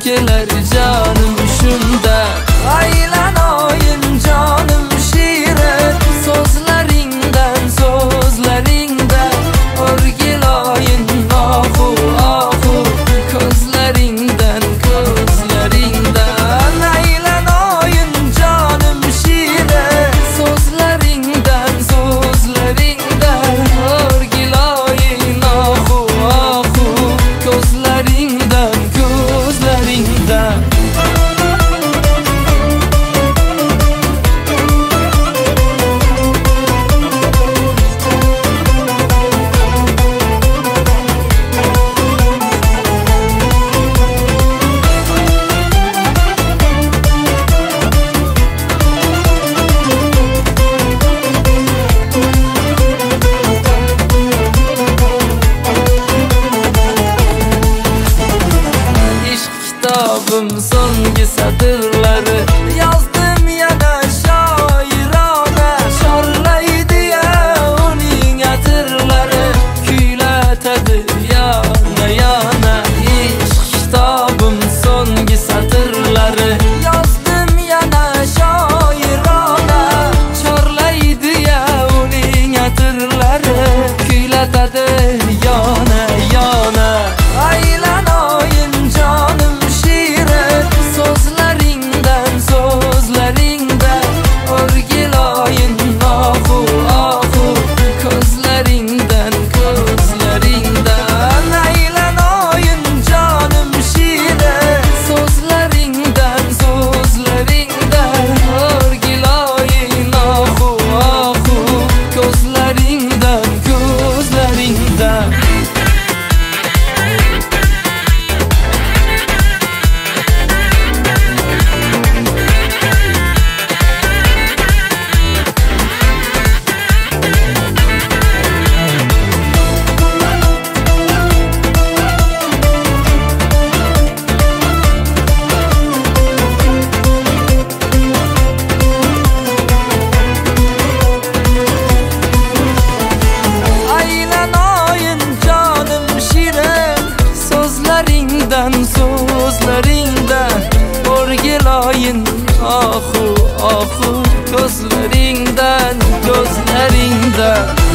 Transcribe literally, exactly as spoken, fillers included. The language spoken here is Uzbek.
keler canım shunda. Aylanoyin canım shirin, so'zlaringdan so'zlaringdan o'rgiloyin ohu ohu, ko'zlaringdan ko'zlaringdan. Aylanoyin canım shirin, so'zlaringdan so'zlaringdan o'rgiloyin ohu ohu, ko'zlaringdan ko'zlaringdan. Kitabım so'nggi satırları yazdım yana shoirona. Chorlaydi ya uning atirlari, kuylatadi yana yana. Ishq kitabım so'nggi satırları yazdım yana shoirona. Chorlaydi ya uning atirlari, kuylatadi yana yana. Aylanoyin canım shirin, so'zlaringdan so'zlaringdan o'rgiloyin ohu ohu, ko'zlaringdan ko'zlaringdan. Aylanoyin canım shirin, so'zlaringdan so'zlaringdan o'rgiloyin ohu ohu, ko'zlaringdan ko'zlaringdan. Aylanoyin canım shirin, so'zlaringdan so'zlaringdan o'rgiloyin ohu ohu, ko'zlaringdan ko'zlaringdan.